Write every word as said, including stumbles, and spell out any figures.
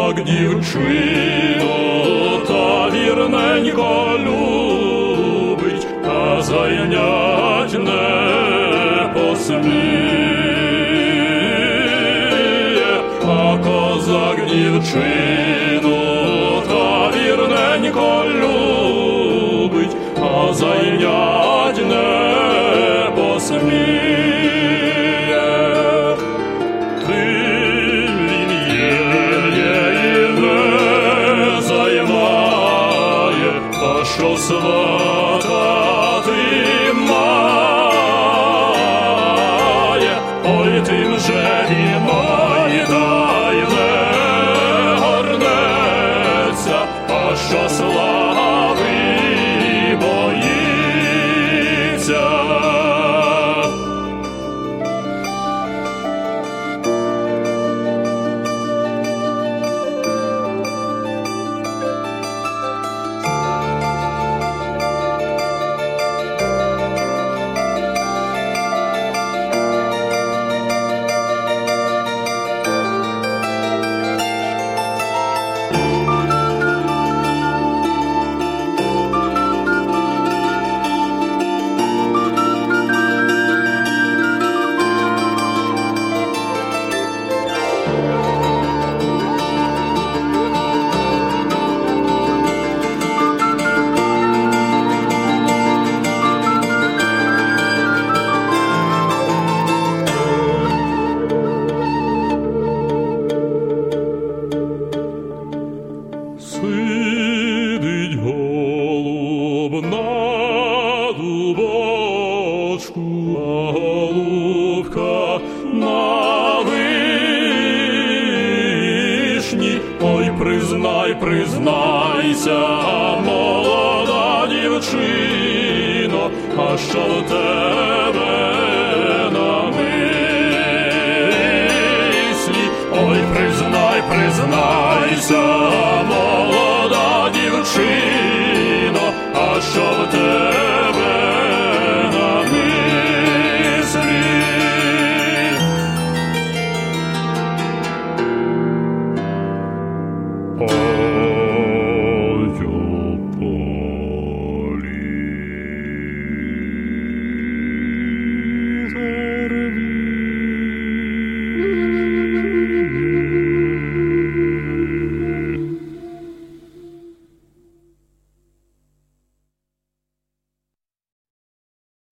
як дівчину, та вірненько любить, та зайнять не посміє, а козак дівчину, та вірненько любить, а зайнять не посміє. Що сватати має, ой тим же і майдай не горнеться, а що слави боїться. Сидить голуб на дубочку, а голубка на вишні. Ой, признай, признайся, молода дівчино, а що в тебе на мислі? Ой, признай, признайся, молода дівчино, а що в тебе на мислі? О